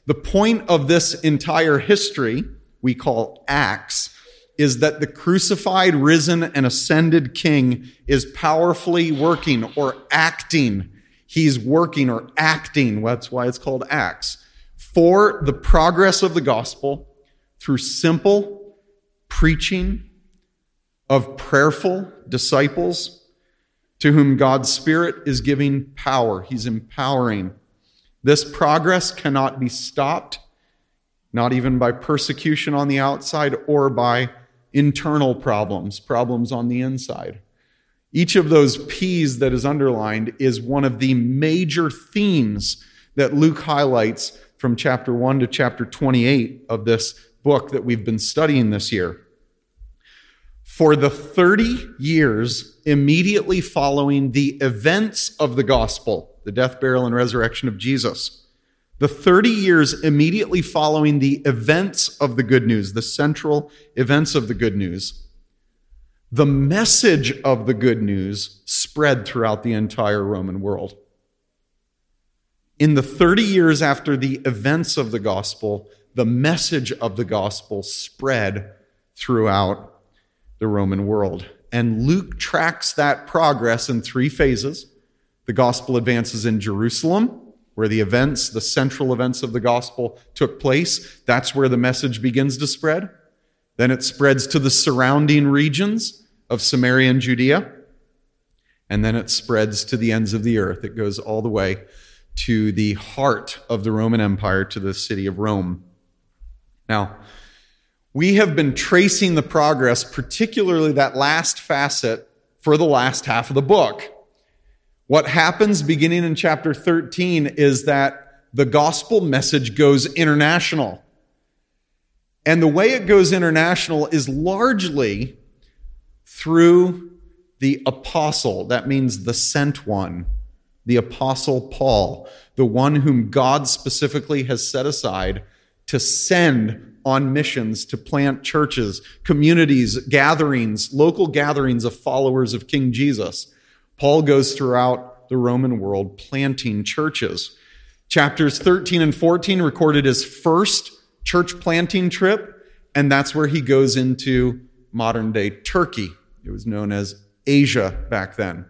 The point of this entire history, we call Acts, is that the crucified, risen, and ascended King is powerfully working or acting. He's working or acting, that's why it's called Acts, for the progress of the gospel through simple preaching of prayerful disciples to whom God's Spirit is giving power. He's empowering. This progress cannot be stopped, not even by persecution on the outside or by internal problems on the inside. Each of those P's that is underlined is one of the major themes that Luke highlights from chapter 1 to chapter 28 of this book that we've been studying this year. For the 30 years immediately following the events of the gospel, the death, burial, and resurrection of Jesus, the 30 years immediately following the events of the good news, the central events of the good news, the message of the good news spread throughout the entire Roman world. In the 30 years after the events of the gospel, the message of the gospel spread throughout the Roman world. And Luke tracks that progress in 3 phases. The gospel advances in Jerusalem, where the central events of the gospel took place. That's where the message begins to spread. Then it spreads to the surrounding regions of Samaria and Judea. And then it spreads to the ends of the earth. It goes all the way to the heart of the Roman Empire, to the city of Rome. Now, we have been tracing the progress, particularly that last facet, for the last half of the book. What happens beginning in chapter 13 is that the gospel message goes international. And the way it goes international is largely through the apostle. That means the sent one, the apostle Paul, the one whom God specifically has set aside to send on missions, to plant churches, communities, gatherings, local gatherings of followers of King Jesus. Paul goes throughout the Roman world planting churches. Chapters 13 and 14 recorded his first church planting trip, and that's where he goes into modern-day Turkey. It was known as Asia back then.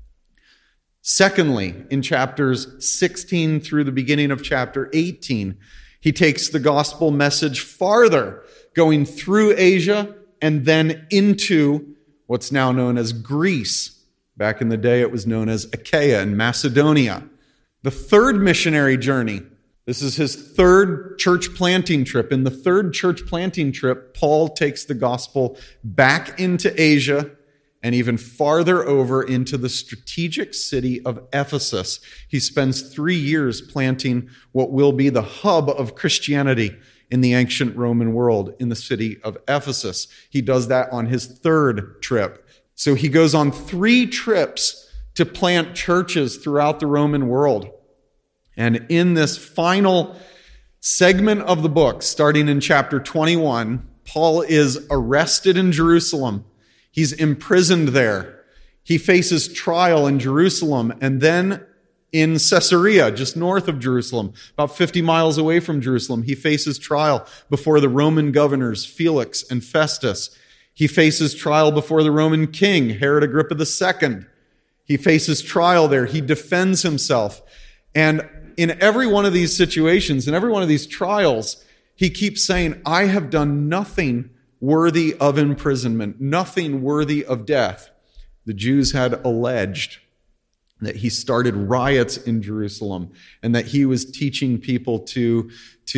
Secondly, in chapters 16 through the beginning of chapter 18, he takes the gospel message farther, going through Asia and then into what's now known as Greece. Back in the day, it was known as Achaia and Macedonia. The third missionary journey, this is his third church planting trip. In the third church planting trip, Paul takes the gospel back into Asia and even farther over into the strategic city of Ephesus. He spends 3 years planting what will be the hub of Christianity in the ancient Roman world, in the city of Ephesus. He does that on his third trip. So he goes on 3 trips to plant churches throughout the Roman world. And in this final segment of the book, starting in chapter 21, Paul is arrested in Jerusalem. He's imprisoned there. He faces trial in Jerusalem and then in Caesarea, just north of Jerusalem, about 50 miles away from Jerusalem. He faces trial before the Roman governors, Felix and Festus. He faces trial before the Roman king, Herod Agrippa II. He faces trial there. He defends himself. And in every one of these situations, in every one of these trials, he keeps saying, I have done nothing worthy of imprisonment, nothing worthy of death. The Jews had alleged that he started riots in Jerusalem and that he was teaching people to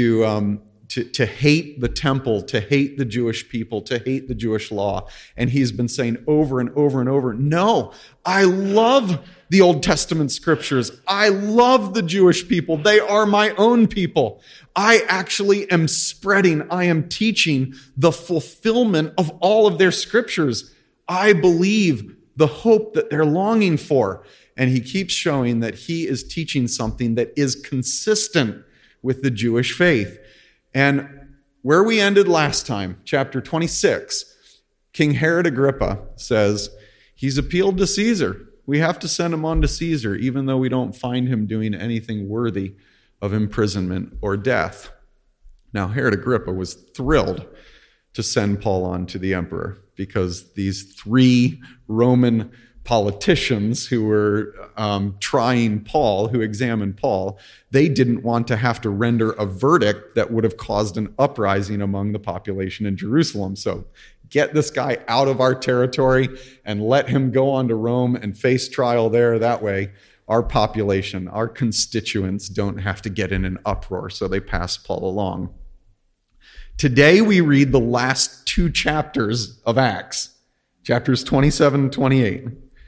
hate the temple, to hate the Jewish people, to hate the Jewish law. And he's been saying over and over and over, no, I love the Old Testament scriptures. I love the Jewish people. They are my own people. I actually am I am teaching the fulfillment of all of their scriptures. I believe the hope that they're longing for. And he keeps showing that he is teaching something that is consistent with the Jewish faith. And where we ended last time, chapter 26, King Herod Agrippa says, he's appealed to Caesar. We have to send him on to Caesar, even though we don't find him doing anything worthy of imprisonment or death. Now, Herod Agrippa was thrilled to send Paul on to the emperor because these 3 Roman politicians who were trying Paul, who examined Paul, they didn't want to have to render a verdict that would have caused an uprising among the population in Jerusalem. So get this guy out of our territory and let him go on to Rome and face trial there. That way, our population, our constituents don't have to get in an uproar. So they pass Paul along. Today, we read the last 2 chapters of Acts, chapters 27 and 28.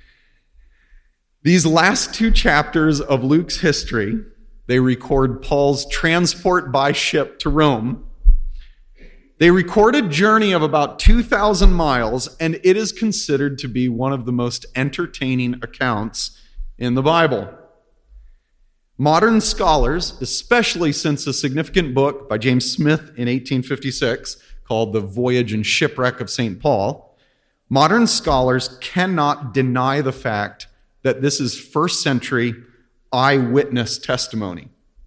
These last 2 chapters of Luke's history, they record Paul's transport by ship to Rome. They record a journey of about 2,000 miles, and it is considered to be one of the most entertaining accounts in the Bible. Modern scholars, especially since a significant book by James Smith in 1856 called The Voyage and Shipwreck of St. Paul, modern scholars cannot deny the fact that this is first century eyewitness testimony.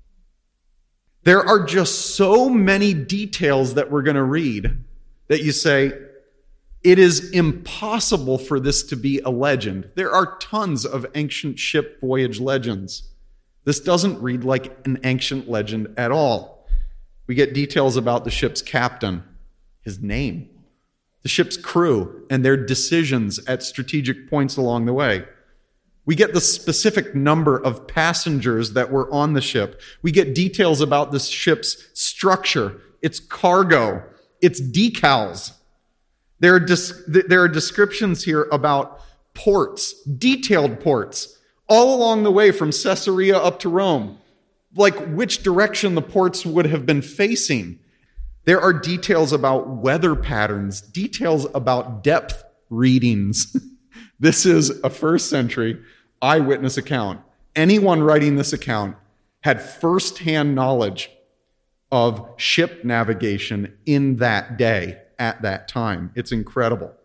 There are just so many details that we're going to read that you say, it is impossible for this to be a legend. There are tons of ancient ship voyage legends. This doesn't read like an ancient legend at all. We get details about the ship's captain, his name, the ship's crew, and their decisions at strategic points along the way. We get the specific number of passengers that were on the ship. We get details about the ship's structure, its cargo, its decals. There are descriptions here about ports, detailed ports, all along the way from Caesarea up to Rome, like which direction the ports would have been facing. There are details about weather patterns, details about depth readings. This is a first century eyewitness account. Anyone writing this account had firsthand knowledge of ship navigation in that day, at that time. It's incredible.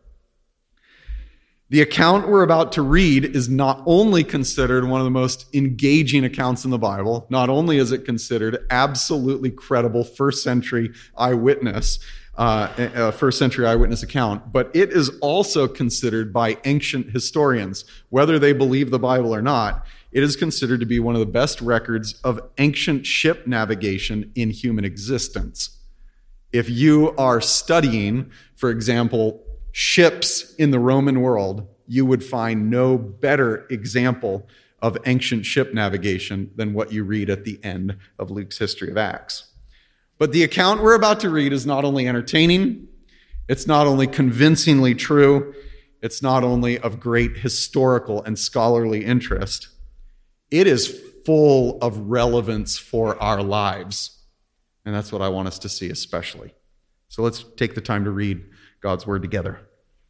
The account we're about to read is not only considered one of the most engaging accounts in the Bible, not only is it considered absolutely credible first century eyewitness account, but it is also considered by ancient historians, whether they believe the Bible or not, it is considered to be one of the best records of ancient ship navigation in human existence. If you are studying, for example, ships in the Roman world, you would find no better example of ancient ship navigation than what you read at the end of Luke's history of Acts. But the account we're about to read is not only entertaining, it's not only convincingly true, it's not only of great historical and scholarly interest, it is full of relevance for our lives. And that's what I want us to see especially. So let's take the time to read God's word together.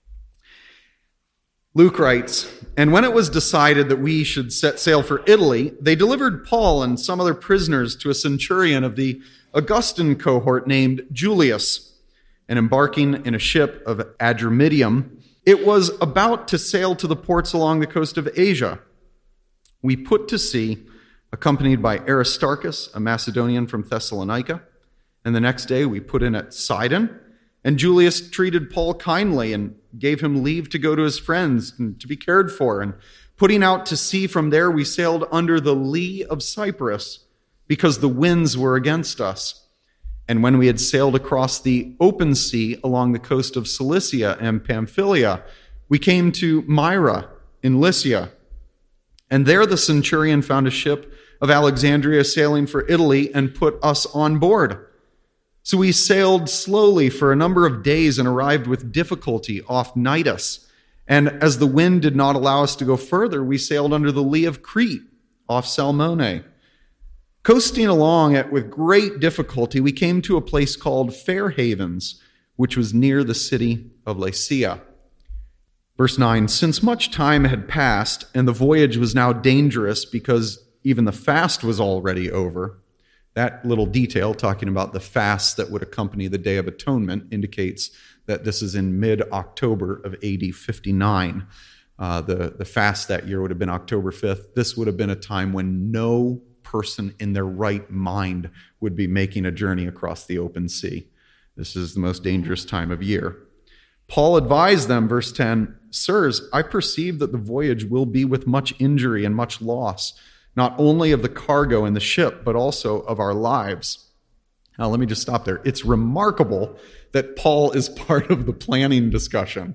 Luke writes, "And when it was decided that we should set sail for Italy, they delivered Paul and some other prisoners to a centurion of the Augustan cohort named Julius. And embarking in a ship of Adramyttium, it was about to sail to the ports along the coast of Asia. We put to sea, accompanied by Aristarchus, a Macedonian from Thessalonica. And the next day we put in at Sidon. And Julius treated Paul kindly and gave him leave to go to his friends and to be cared for. And putting out to sea from there, we sailed under the lee of Cyprus, because the winds were against us. And when we had sailed across the open sea along the coast of Cilicia and Pamphylia, we came to Myra in Lycia. And there the centurion found a ship of Alexandria sailing for Italy and put us on board. So we sailed slowly for a number of days and arrived with difficulty off Cnidus. And as the wind did not allow us to go further, we sailed under the lee of Crete off Salmone. Coasting along with great difficulty, we came to a place called Fair Havens, which was near the city of Lasea." Verse 9, "Since much time had passed and the voyage was now dangerous because even the fast was already over," that little detail talking about the fast that would accompany the Day of Atonement indicates that this is in mid-October of AD 59. The fast that year would have been October 5th. This would have been a time when no person in their right mind would be making a journey across the open sea. This is the most dangerous time of year. Paul advised them, verse 10, "Sirs, I perceive that the voyage will be with much injury and much loss, not only of the cargo and the ship, but also of our lives." Now, let me just stop there. It's remarkable that Paul is part of the planning discussion.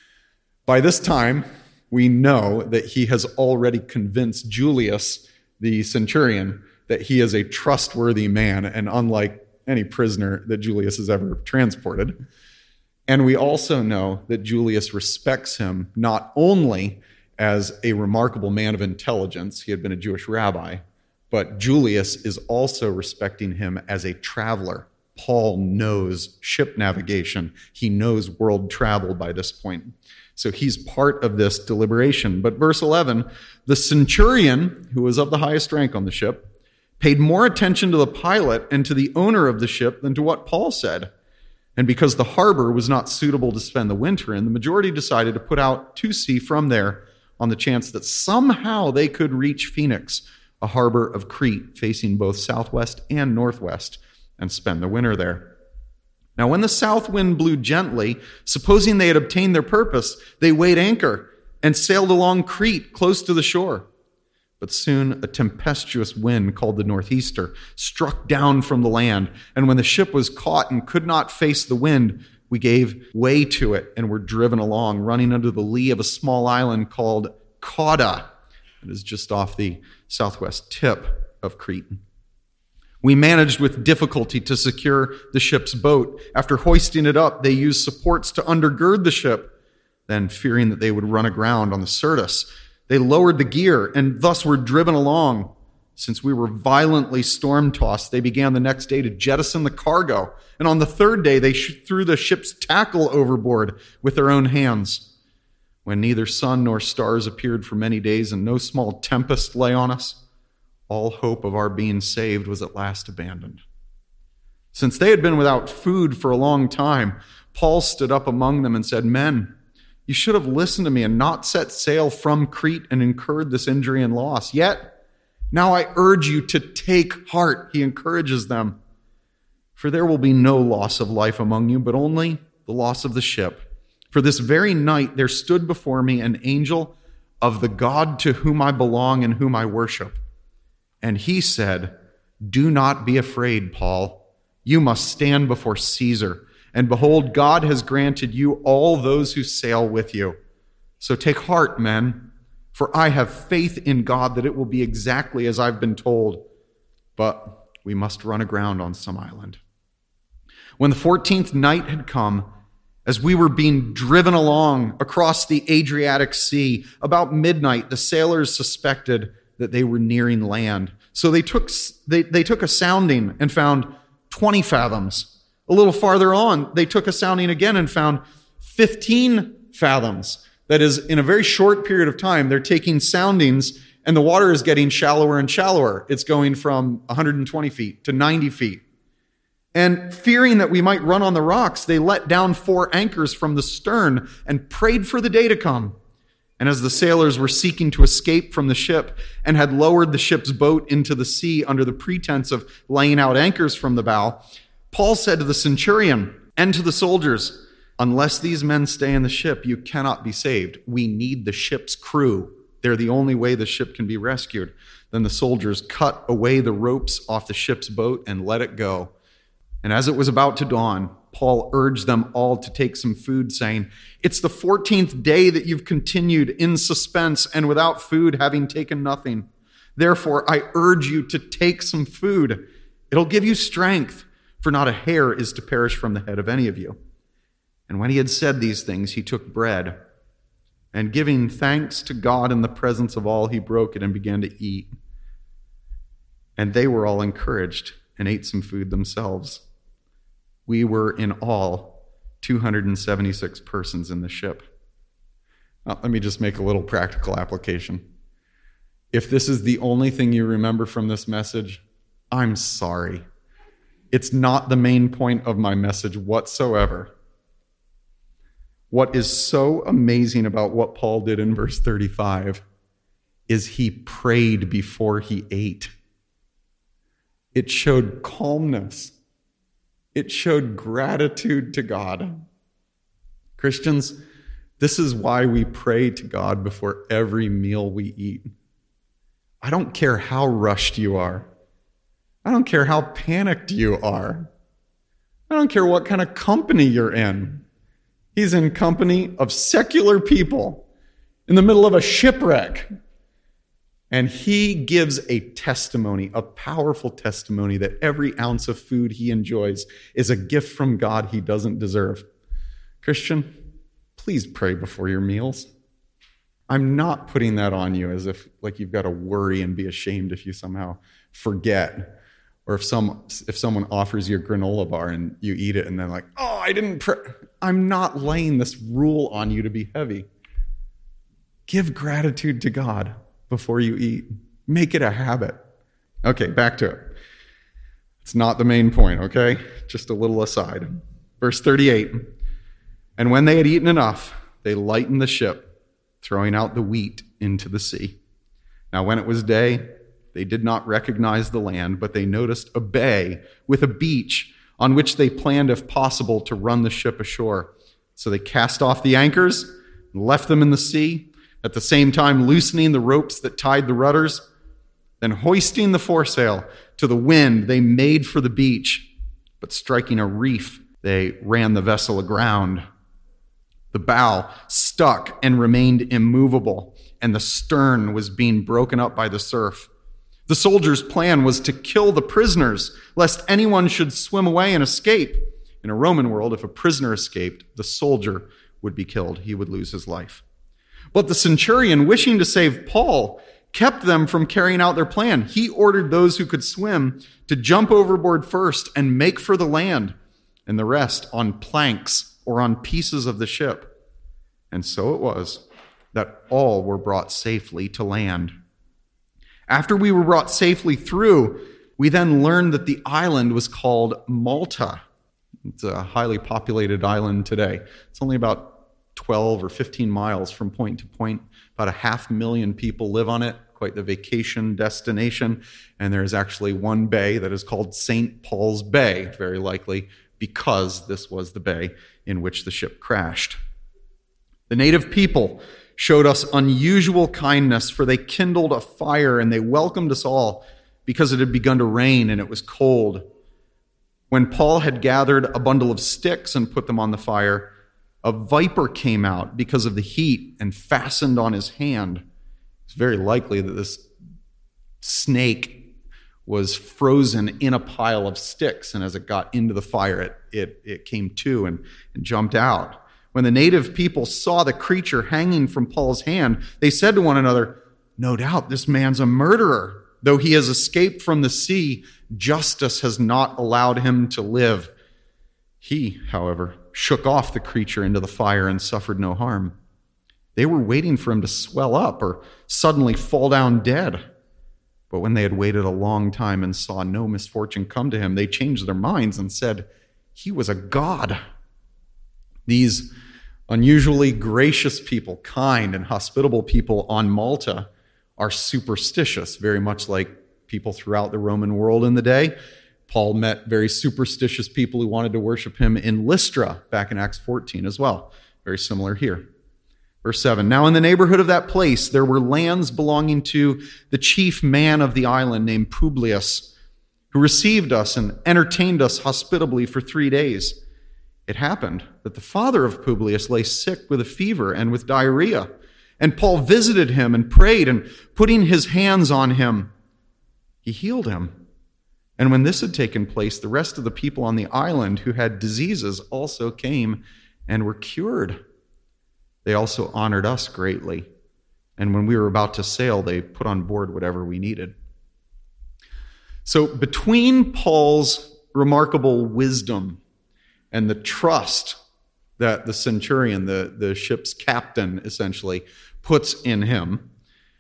By this time, we know that he has already convinced Julius, the centurion, that he is a trustworthy man and unlike any prisoner that Julius has ever transported. And we also know that Julius respects him not only as a remarkable man of intelligence, he had been a Jewish rabbi, but Julius is also respecting him as a traveler. Paul knows ship navigation. He knows world travel by this point. So he's part of this deliberation. But verse 11, the centurion, who was of the highest rank on the ship, paid more attention to the pilot and to the owner of the ship than to what Paul said. And because the harbor was not suitable to spend the winter in, the majority decided to put out to sea from there on the chance that somehow they could reach Phoenix, a harbor of Crete facing both southwest and northwest, and spend the winter there. Now, when the south wind blew gently, supposing they had obtained their purpose, they weighed anchor and sailed along Crete close to the shore. But soon a tempestuous wind called the northeaster struck down from the land, and when the ship was caught and could not face the wind, we gave way to it and were driven along, running under the lee of a small island called Cauda. It is just off the southwest tip of Crete. We managed with difficulty to secure the ship's boat. After hoisting it up, they used supports to undergird the ship. Then, fearing that they would run aground on the Syrtis, they lowered the gear and thus were driven along. Since we were violently storm-tossed, they began the next day to jettison the cargo. And on the third day, they threw the ship's tackle overboard with their own hands. When neither sun nor stars appeared for many days and no small tempest lay on us, all hope of our being saved was at last abandoned. Since they had been without food for a long time, Paul stood up among them and said, "Men, you should have listened to me and not set sail from Crete and incurred this injury and loss. Yet, now I urge you to take heart," he encourages them, "for there will be no loss of life among you, but only the loss of the ship. For this very night there stood before me an angel of the God to whom I belong and whom I worship. And he said, 'Do not be afraid, Paul. You must stand before Caesar. And behold, God has granted you all those who sail with you. So take heart, men, for I have faith in God that it will be exactly as I've been told. But we must run aground on some island.' When the 14th night had come, as we were being driven along across the Adriatic Sea, about midnight, the sailors suspected that they were nearing land. So they took a sounding and found 20 fathoms. A little farther on, they took a sounding again and found 15 fathoms. That is, in a very short period of time, they're taking soundings and the water is getting shallower and shallower. It's going from 120 feet to 90 feet. And fearing that we might run on the rocks, they let down 4 anchors from the stern and prayed for the day to come. And as the sailors were seeking to escape from the ship and had lowered the ship's boat into the sea under the pretense of laying out anchors from the bow, Paul said to the centurion and to the soldiers, "Unless these men stay in the ship, you cannot be saved. We need the ship's crew. They're the only way the ship can be rescued." Then the soldiers cut away the ropes off the ship's boat and let it go. And as it was about to dawn, Paul urged them all to take some food, saying, "It's the 14th day that you've continued in suspense and without food, having taken nothing. Therefore, I urge you to take some food. It'll give you strength, for not a hair is to perish from the head of any of you." And when he had said these things, he took bread, and giving thanks to God in the presence of all, he broke it and began to eat. And they were all encouraged and ate some food themselves. We were in all 276 persons in the ship. Now, let me just make a little practical application. If this is the only thing you remember from this message, I'm sorry. It's not the main point of my message whatsoever. What is so amazing about what Paul did in verse 35 is he prayed before he ate. It showed calmness. It showed gratitude to God. Christians, this is why we pray to God before every meal we eat. I don't care how rushed you are. I don't care how panicked you are. I don't care what kind of company you're in. He's in company of secular people in the middle of a shipwreck. And he gives a testimony, a powerful testimony that every ounce of food he enjoys is a gift from God he doesn't deserve. Christian, please pray before your meals. I'm not putting that on you as if like you've got to worry and be ashamed if you somehow forget, or if someone offers you a granola bar and you eat it and then like, oh, I didn't pray. I'm not laying this rule on you to be heavy. Give gratitude to God before you eat. Make it a habit. Okay, back to it. It's not the main point, okay? Just a little aside. Verse 38. And when they had eaten enough, they lightened the ship, throwing out the wheat into the sea. Now when it was day, they did not recognize the land, but they noticed a bay with a beach on which they planned, if possible, to run the ship ashore. So they cast off the anchors and left them in the sea, at the same time loosening the ropes that tied the rudders. Then hoisting the foresail to the wind, they made for the beach, but striking a reef, they ran the vessel aground. The bow stuck and remained immovable, and the stern was being broken up by the surf. The soldiers' plan was to kill the prisoners, lest anyone should swim away and escape. In a Roman world, if a prisoner escaped, the soldier would be killed. He would lose his life. But the centurion, wishing to save Paul, kept them from carrying out their plan. He ordered those who could swim to jump overboard first and make for the land, and the rest on planks or on pieces of the ship. And so it was that all were brought safely to land. After we were brought safely through, we then learned that the island was called Malta. It's a highly populated island today. It's only about 12 or 15 miles from point to point. About 500,000 people live on it, quite the vacation destination. And there's actually one bay that is called St. Paul's Bay, very likely because this was the bay in which the ship crashed. The native people showed us unusual kindness, for they kindled a fire and they welcomed us all because it had begun to rain and it was cold. When Paul had gathered a bundle of sticks and put them on the fire, a viper came out because of the heat and fastened on his hand. It's very likely that this snake was frozen in a pile of sticks, and as it got into the fire, it came to and jumped out. When the native people saw the creature hanging from Paul's hand, they said to one another, "No doubt this man's a murderer. Though he has escaped from the sea, justice has not allowed him to live." He, however, shook off the creature into the fire and suffered no harm. They were waiting for him to swell up or suddenly fall down dead. But when they had waited a long time and saw no misfortune come to him, they changed their minds and said, "He was a god." These unusually gracious people, kind and hospitable people on Malta, are superstitious, very much like people throughout the Roman world in the day. Paul met very superstitious people who wanted to worship him in Lystra back in Acts 14 as well. Very similar here. Verse 7, "Now in the neighborhood of that place there were lands belonging to the chief man of the island named Publius, who received us and entertained us hospitably for 3 days. It happened that the father of Publius lay sick with a fever and with diarrhea, and Paul visited him and prayed, and putting his hands on him, he healed him. And when this had taken place, the rest of the people on the island who had diseases also came and were cured. They also honored us greatly. And when we were about to sail, they put on board whatever we needed." So between Paul's remarkable wisdom and the trust that the centurion, the ship's captain, essentially puts in him,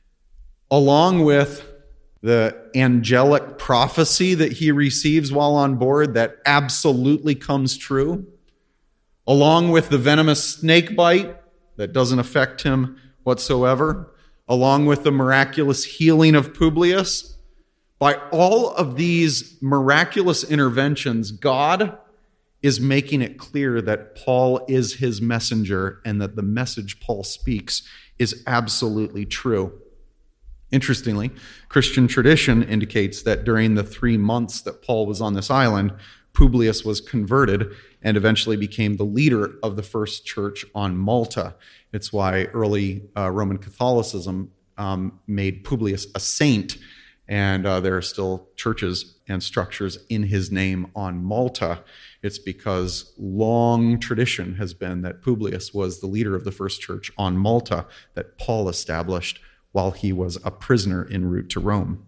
along with the angelic prophecy that he receives while on board that absolutely comes true, along with the venomous snake bite that doesn't affect him whatsoever, along with the miraculous healing of Publius, By all of these miraculous interventions, God is making it clear that Paul is his messenger and that the message Paul speaks is absolutely true. Interestingly, Christian tradition indicates that during the 3 months that Paul was on this island, Publius was converted and eventually became the leader of the first church on Malta. It's why early Roman Catholicism made Publius a saint, and there are still churches and structures in his name on Malta. It's because long tradition has been that Publius was the leader of the first church on Malta that Paul established while he was a prisoner en route to Rome.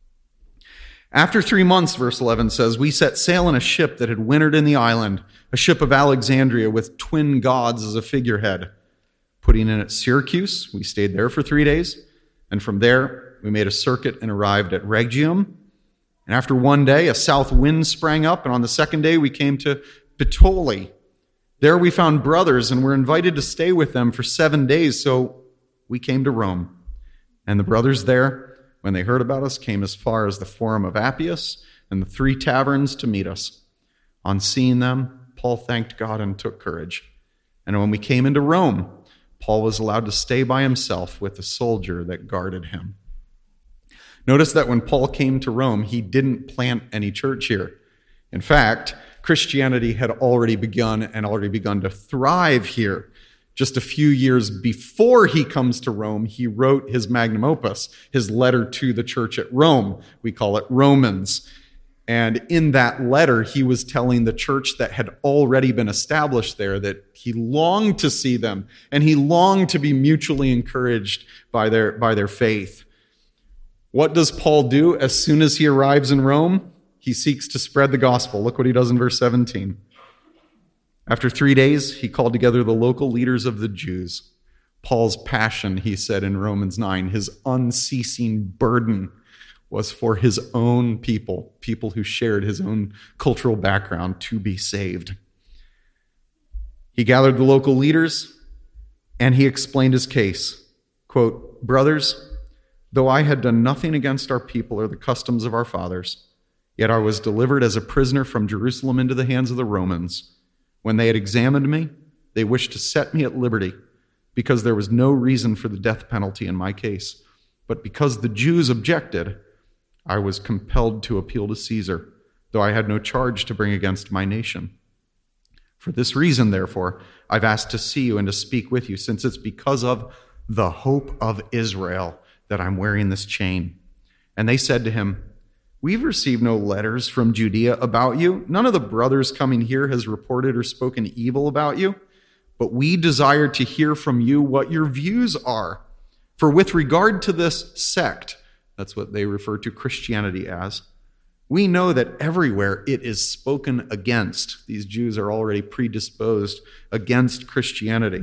After 3 months, verse 11 says, we set sail in a ship that had wintered in the island, a ship of Alexandria with twin gods as a figurehead. Putting in at Syracuse, we stayed there for 3 days, and from there we made a circuit and arrived at Rhegium. And after 1 day, a south wind sprang up, and on the second day we came to Puteoli. There we found brothers and were invited to stay with them for 7 days, so we came to Rome. And the brothers there, when they heard about us, came as far as the Forum of Appius and the 3 taverns to meet us. On seeing them, Paul thanked God and took courage. And when we came into Rome, Paul was allowed to stay by himself with the soldier that guarded him. Notice that when Paul came to Rome, he didn't plant any church here. In fact, Christianity had already begun to thrive here. Just a few years before he comes to Rome, he wrote his magnum opus, his letter to the church at Rome. We call it Romans. And in that letter, he was telling the church that had already been established there that he longed to see them, and he longed to be mutually encouraged by their faith. What does Paul do as soon as he arrives in Rome? He seeks to spread the gospel. Look what he does in verse 17. After 3 days, he called together the local leaders of the Jews. Paul's passion, he said in Romans 9, his unceasing burden was for his own people who shared his own cultural background, to be saved. He gathered the local leaders and he explained his case. Quote, brothers, though I had done nothing against our people or the customs of our fathers, yet I was delivered as a prisoner from Jerusalem into the hands of the Romans. When they had examined me, they wished to set me at liberty because there was no reason for the death penalty in my case. But because the Jews objected, I was compelled to appeal to Caesar, though I had no charge to bring against my nation. For this reason, therefore, I've asked to see you and to speak with you, since it's because of the hope of Israel that I'm wearing this chain. And they said to him, we've received no letters from Judea about you. None of the brothers coming here has reported or spoken evil about you, but we desire to hear from you what your views are. For with regard to this sect, that's what they refer to Christianity as, we know that everywhere it is spoken against. These Jews are already predisposed against Christianity.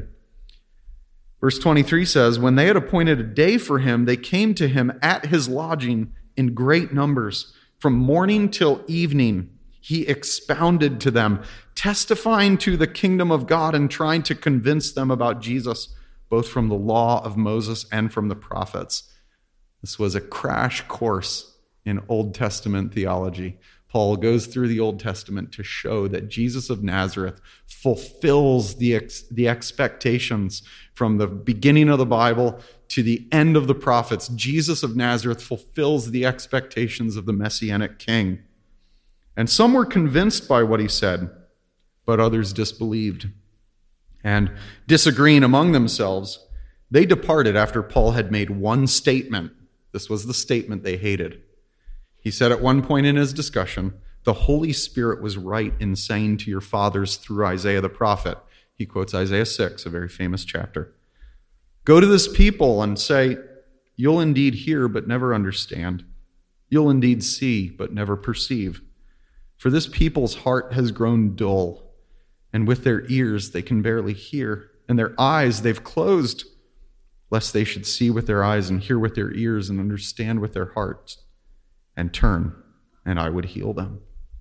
Verse 23 says, when they had appointed a day for him, they came to him at his lodging in great numbers. From morning till evening, he expounded to them, testifying to the kingdom of God and trying to convince them about Jesus, both from the law of Moses and from the prophets. This was a crash course in Old Testament theology. Paul goes through the Old Testament to show that Jesus of Nazareth fulfills the expectations from the beginning of the Bible to the end of the prophets. Jesus of Nazareth fulfills the expectations of the Messianic King. And some were convinced by what he said, but others disbelieved. And disagreeing among themselves, they departed after Paul had made one statement. This was the statement they hated. He said at one point in his discussion, the Holy Spirit was right in saying to your fathers through Isaiah the prophet. He quotes Isaiah 6, a very famous chapter. Go to this people and say, you'll indeed hear but never understand. You'll indeed see but never perceive. For this people's heart has grown dull, and with their ears they can barely hear, and their eyes they've closed, lest they should see with their eyes and hear with their ears and understand with their hearts and turn, and I would heal them.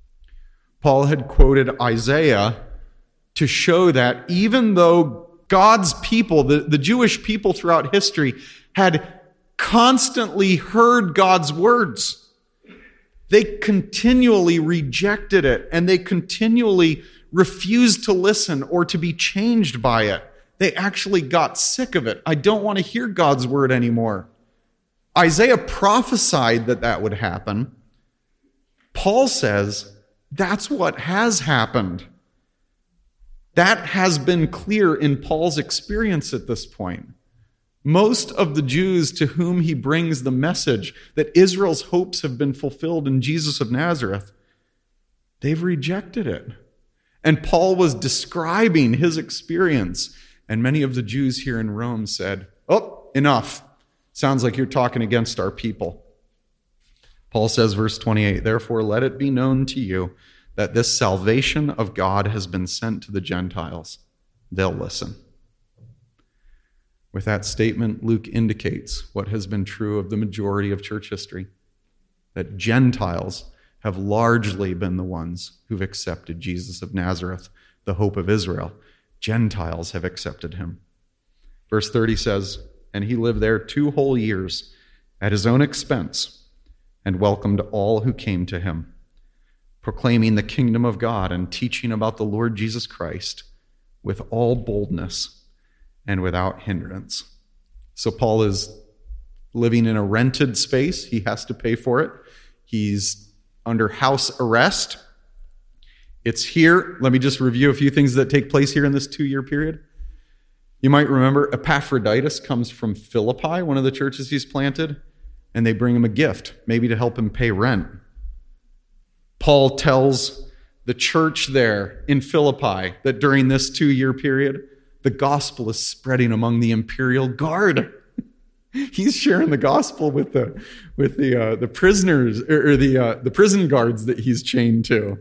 Paul had quoted Isaiah to show that even though God's people, the Jewish people throughout history, had constantly heard God's words, They continually rejected it, and they continually refused to listen or to be changed by it. They actually got sick of it. I don't want to hear God's word anymore. Isaiah prophesied that that would happen. Paul says that's what has happened. That has been clear in Paul's experience at this point. Most of the Jews to whom he brings the message that Israel's hopes have been fulfilled in Jesus of Nazareth, they've rejected it. And Paul was describing his experience, and many of the Jews here in Rome said, "Oh, enough. Sounds like you're talking against our people." Paul says, verse 28, "Therefore let it be known to you that this salvation of God has been sent to the Gentiles." They'll listen. With that statement, Luke indicates what has been true of the majority of church history, that Gentiles have largely been the ones who've accepted Jesus of Nazareth, the hope of Israel. Gentiles have accepted him. Verse 30 says, "And he lived there 2 whole years at his own expense and welcomed all who came to him, proclaiming the kingdom of God and teaching about the Lord Jesus Christ with all boldness and without hindrance." So Paul is living in a rented space. He has to pay for it. He's under house arrest. It's here. Let me just review a few things that take place here in this 2-year period. You might remember Epaphroditus comes from Philippi, one of the churches he's planted, and they bring him a gift, maybe to help him pay rent. Paul tells the church there in Philippi that during this 2-year period, the gospel is spreading among the imperial guard. He's sharing the gospel with the prisoners or the prison guards that he's chained to.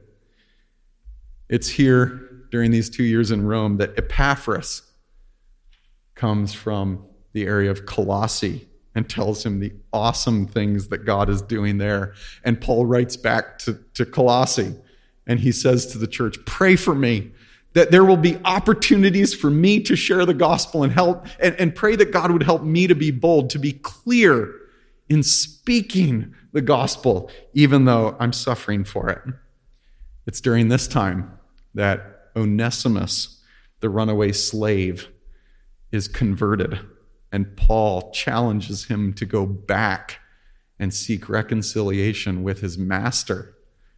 It's here during these 2 years in Rome that Epaphras comes from the area of Colossae and tells him the awesome things that God is doing there. And Paul writes back to Colossae, and he says to the church, "Pray for me, that there will be opportunities for me to share the gospel and help, and pray that God would help me to be bold, to be clear in speaking the gospel, even though I'm suffering for it." It's during this time that Onesimus, the runaway slave, is converted, and Paul challenges him to go back and seek reconciliation with his master,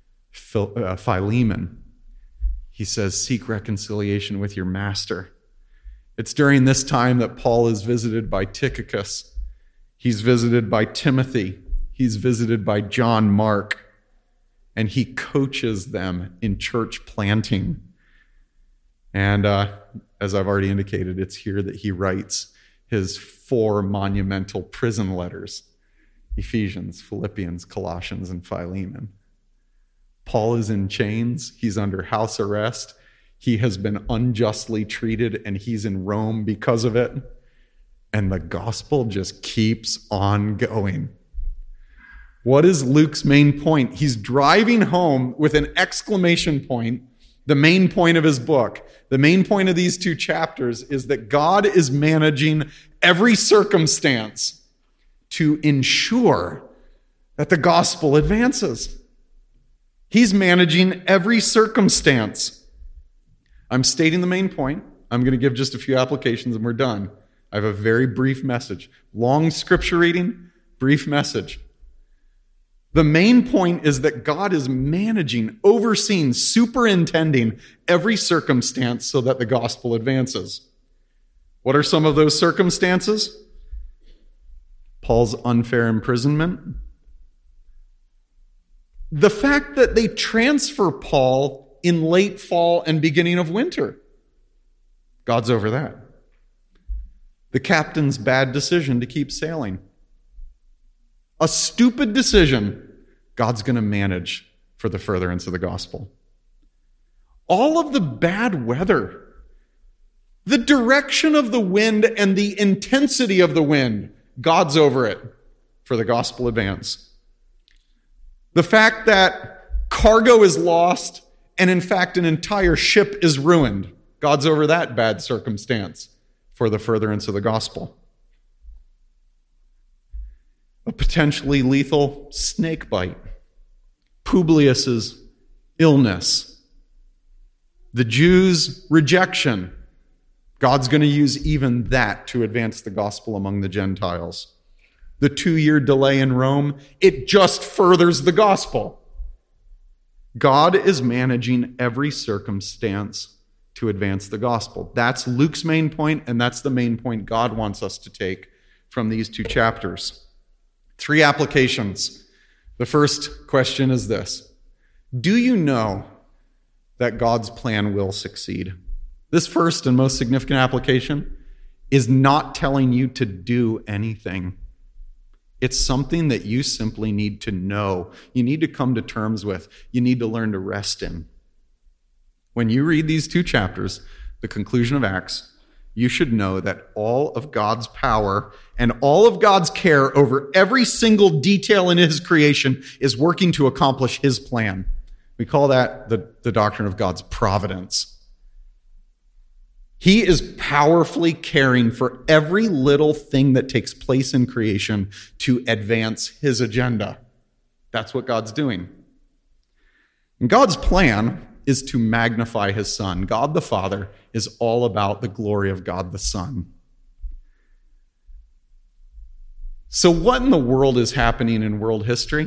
Philemon. He says, "Seek reconciliation with your master." It's during this time that Paul is visited by Tychicus. He's visited by Timothy. He's visited by John Mark. And he coaches them in church planting. And as I've already indicated, it's here that he writes his 4 monumental prison letters: Ephesians, Philippians, Colossians, and Philemon. Paul is in chains. He's under house arrest. He has been unjustly treated, and he's in Rome because of it. And the gospel just keeps on going. What is Luke's main point? He's driving home with an exclamation point, the main point of his book. The main point of these 2 chapters is that God is managing every circumstance to ensure that the gospel advances. He's managing every circumstance. I'm stating the main point. I'm going to give just a few applications and we're done. I have a very brief message. Long scripture reading, brief message. The main point is that God is managing, overseeing, superintending every circumstance so that the gospel advances. What are some of those circumstances? Paul's unfair imprisonment. The fact that they transfer Paul in late fall and beginning of winter. God's over that. The captain's bad decision to keep sailing. A stupid decision God's going to manage for the furtherance of the gospel. All of the bad weather, the direction of the wind and the intensity of the wind, God's over it for the gospel advance. The fact that cargo is lost and in fact an entire ship is ruined, God's over that bad circumstance for the furtherance of the gospel. A potentially lethal snake bite. Publius's illness, the Jews' rejection. God's going to use even that to advance the gospel among the Gentiles. The 2-year delay in Rome, it just furthers the gospel. God is managing every circumstance to advance the gospel. That's Luke's main point, and that's the main point God wants us to take from these 2 chapters. 3 applications. The first question is this: do you know that God's plan will succeed? This first and most significant application is not telling you to do anything. It's something that you simply need to know. You need to come to terms with. You need to learn to rest in. When you read these 2 chapters, the conclusion of Acts, you should know that all of God's power and all of God's care over every single detail in his creation is working to accomplish his plan. We call that the doctrine of God's providence. He is powerfully caring for every little thing that takes place in creation to advance his agenda. That's what God's doing. And God's plan is to magnify his Son. God the Father is all about the glory of God the Son. So what in the world is happening in world history?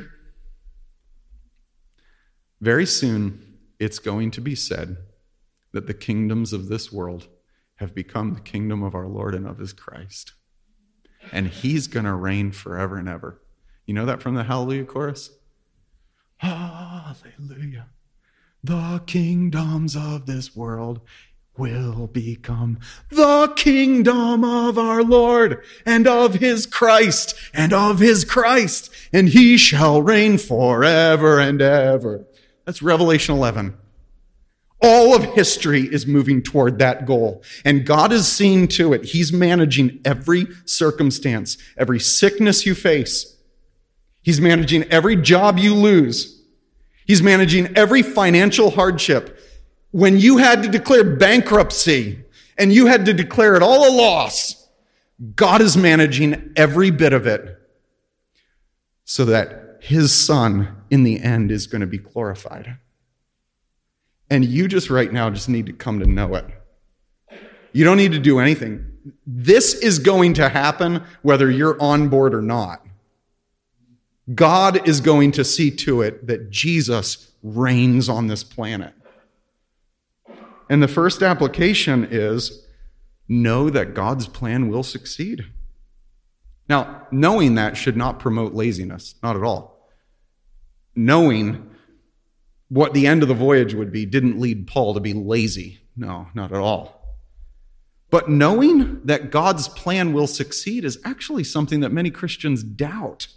Very soon, it's going to be said that the kingdoms of this world have become the kingdom of our Lord and of his Christ. And he's going to reign forever and ever. You know that from the Hallelujah chorus? Hallelujah. The kingdoms of this world will become the kingdom of our Lord and of his Christ and of his Christ, and he shall reign forever and ever. That's Revelation 11. All of history is moving toward that goal, and God is seeing to it. He's managing every circumstance, every sickness you face. He's managing every job you lose. He's managing every financial hardship. When you had to declare bankruptcy and you had to declare it all a loss, God is managing every bit of it so that his Son in the end is going to be glorified. And you just right now just need to come to know it. You don't need to do anything. This is going to happen whether you're on board or not. God is going to see to it that Jesus reigns on this planet. And the first application is know that God's plan will succeed. Now, knowing that should not promote laziness, not at all. Knowing what the end of the voyage would be didn't lead Paul to be lazy. No, not at all. But knowing that God's plan will succeed is actually something that many Christians doubt.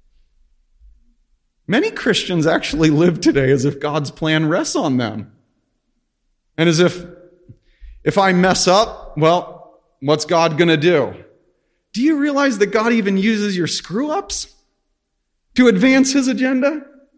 Many Christians actually live today as if God's plan rests on them. And as if I mess up, well, what's God going to do? Do you realize that God even uses your screw-ups to advance his agenda?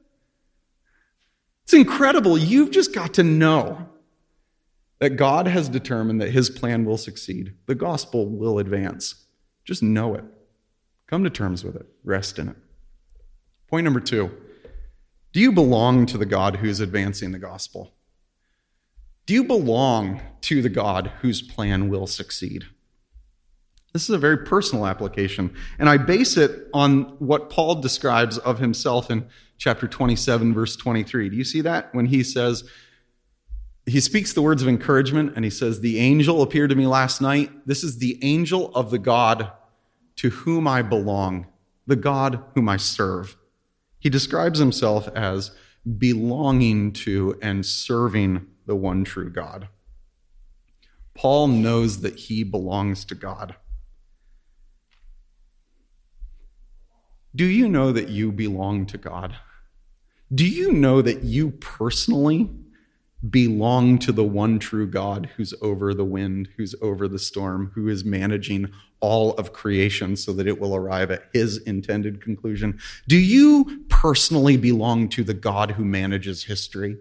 It's incredible. You've just got to know that God has determined that his plan will succeed. The gospel will advance. Just know it. Come to terms with it. Rest in it. Point number 2. Do you belong to the God who's advancing the gospel? Do you belong to the God whose plan will succeed? This is a very personal application, and I base it on what Paul describes of himself in chapter 27, verse 23. Do you see that? When he says, he speaks the words of encouragement, and he says, the angel appeared to me last night. This is the angel of the God to whom I belong, the God whom I serve. He describes himself as belonging to and serving the one true God. Paul knows that he belongs to God. Do you know that you belong to God? Do you know that you personally belong to the one true God who's over the wind, who's over the storm, who is managing all of creation so that it will arrive at his intended conclusion? Do you personally belong to the God who manages history?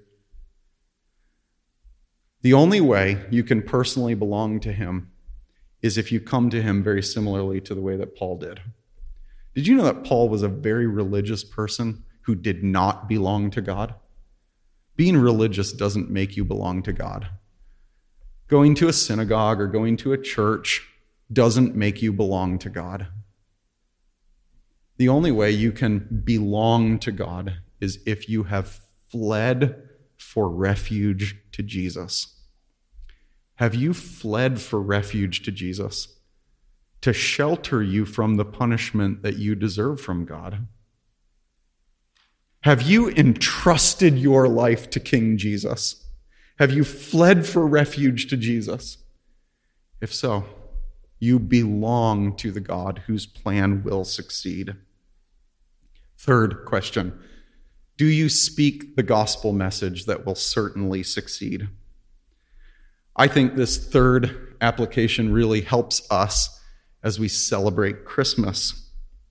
The only way you can personally belong to him is if you come to him very similarly to the way that Paul did. Did you know that Paul was a very religious person who did not belong to God? Being religious doesn't make you belong to God. Going to a synagogue or going to a church doesn't make you belong to God. The only way you can belong to God is if you have fled for refuge to Jesus. Have you fled for refuge to Jesus to shelter you from the punishment that you deserve from God? Have you entrusted your life to King Jesus? Have you fled for refuge to Jesus? If so, you belong to the God whose plan will succeed. Third question, do you speak the gospel message that will certainly succeed? I think this third application really helps us as we celebrate Christmas.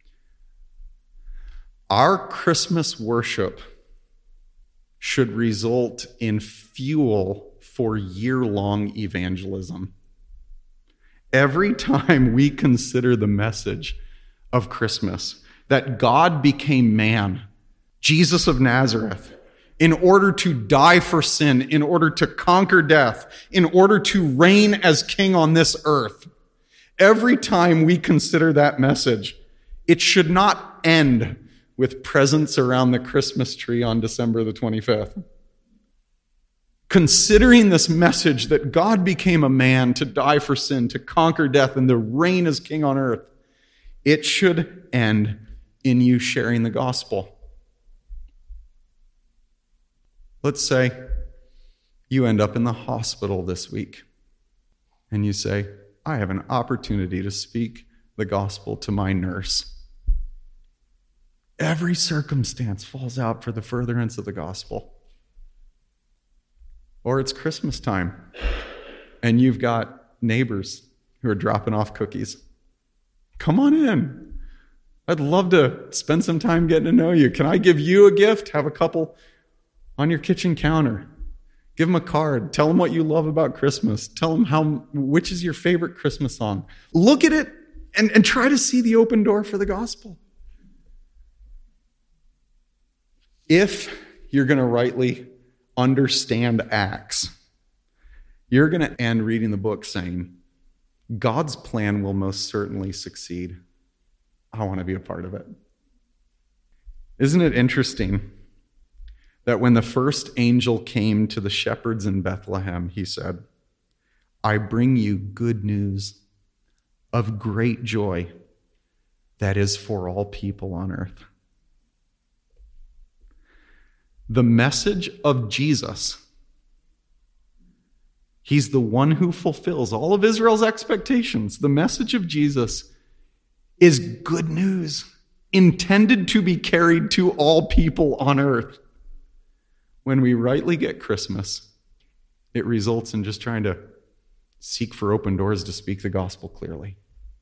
Our Christmas worship should result in fuel for year-long evangelism. Every time we consider the message of Christmas, that God became man, Jesus of Nazareth, in order to die for sin, in order to conquer death, in order to reign as king on this earth. Every time we consider that message, it should not end with presents around the Christmas tree on December the 25th. Considering this message that God became a man to die for sin, to conquer death, and to reign as king on earth, it should end in you sharing the gospel. Let's say you end up in the hospital this week and you say, I have an opportunity to speak the gospel to my nurse. Every circumstance falls out for the furtherance of the gospel. Or it's Christmas time and you've got neighbors who are dropping off cookies. Come on in. I'd love to spend some time getting to know you. Can I give you a gift? Have a couple on your kitchen counter. Give them a card. Tell them what you love about Christmas. Tell them which is your favorite Christmas song. Look at it and try to see the open door for the gospel. If you're going to rightly understand Acts, you're going to end reading the book saying, God's plan will most certainly succeed. I want to be a part of it. Isn't it interesting that when the first angel came to the shepherds in Bethlehem, he said, I bring you good news of great joy that is for all people on earth. The message of Jesus, he's the one who fulfills all of Israel's expectations. The message of Jesus is good news intended to be carried to all people on earth. When we rightly get Christmas, it results in just trying to seek for open doors to speak the gospel clearly.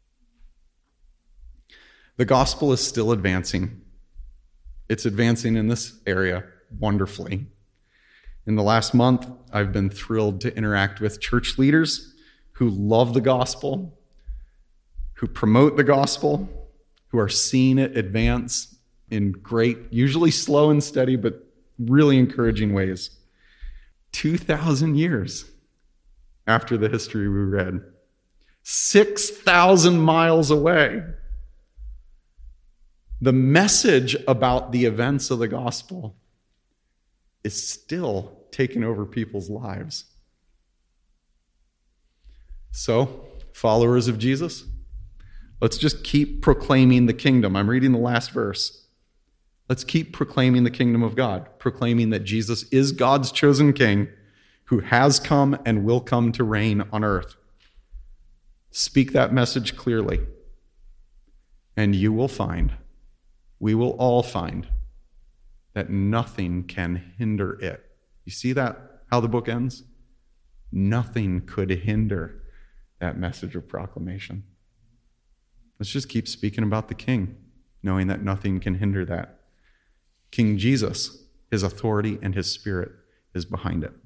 The gospel is still advancing. It's advancing in this area wonderfully. In the last month, I've been thrilled to interact with church leaders who love the gospel, who promote the gospel, who are seeing it advance in great, usually slow and steady, but really encouraging ways. 2,000 years after the history we read, 6,000 miles away, the message about the events of the gospel is still taking over people's lives. So, followers of Jesus, let's just keep proclaiming the kingdom. I'm reading the last verse. Let's keep proclaiming the kingdom of God, proclaiming that Jesus is God's chosen king who has come and will come to reign on earth. Speak that message clearly, and you will find, we will all find, that nothing can hinder it. You see that, how the book ends? Nothing could hinder that message of proclamation. Let's just keep speaking about the King, knowing that nothing can hinder that. King Jesus, his authority and his spirit is behind it.